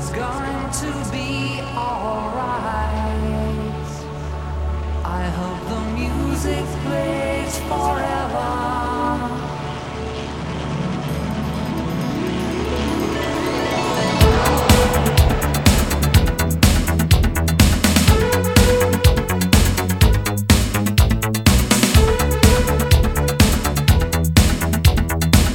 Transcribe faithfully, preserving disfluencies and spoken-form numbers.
going to be alright. I hope the music plays for